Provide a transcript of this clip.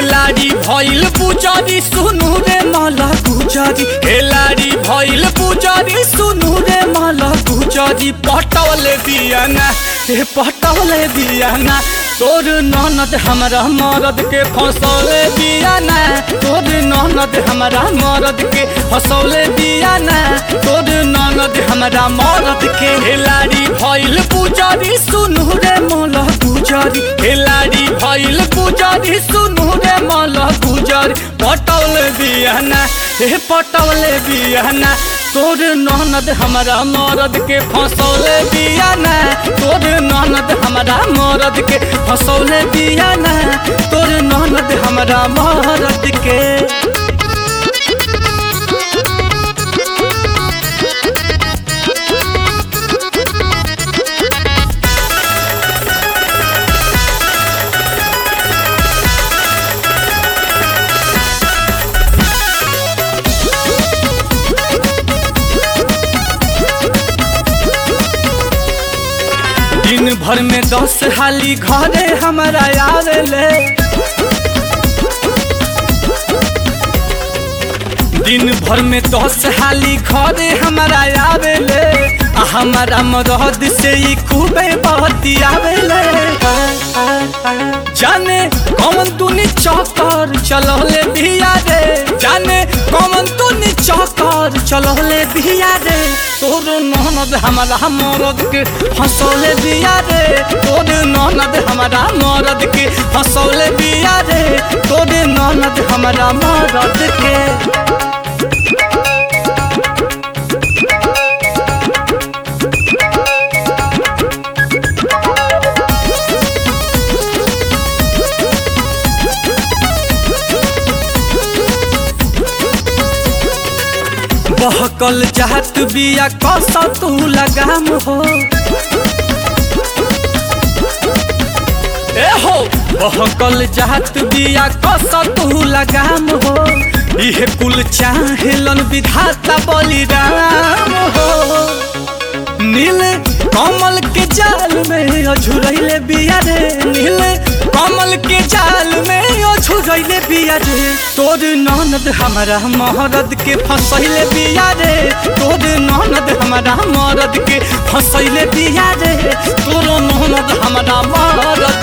खेलाड़ी भइल पुजारी सुनु रे माला गुजारी खेलाड़ी भइल पुजारी सुनु रे माला गुजारी पटवले दियाना हे पटवले दियाना तोर ननद हमरा मरद के फसौले दियाना तोर ननद हमरा मरद के फसौले दियाना तोर ननद हमरा मरद के खेलाड़ी भइल पुजारी सुनु रे माला गुजारी खेलाड़ी भइल पुजारी सुनु रे माला गुजारी पटौले दियाना हे पटौले दियाना तोर ननद हमरा मरद के फसौले दियाना तोर ननद हमरा मरद के फसौले दियाना तोर ननद हमरा मरद के दिन भर में 10 हाली घरे हमारा आवेले दिन भर में 10 हाली घरे हमारा आवेले हमारा मरद से ही खूबे बहती आवेले जाने कौन तूने चौकर चलौले दिया रे जाने कौन तूने चौकर चलौले दिया रे तोर ननद हमारा मरद के फसौले दिया रे तोर ननद हमारा मरद के फसौले दिया रे तोर ननद हमारा मरद के बहकल चाहत बिया कसा तू लगाम हो ए हो बहकल चाहत बिया कसा तू लगाम हो इहे कुल चाहेलन विधाता बलिराम हो नील कमल के जाल में अझुरैले बिया रे नील कमल के जाल में अझुरैले बिया रे तोर ननद हमरा मरद के फसैले बिया रे तोर ननद हमरा मरद के फसैले बिया रे तोर ननद हमरा मरद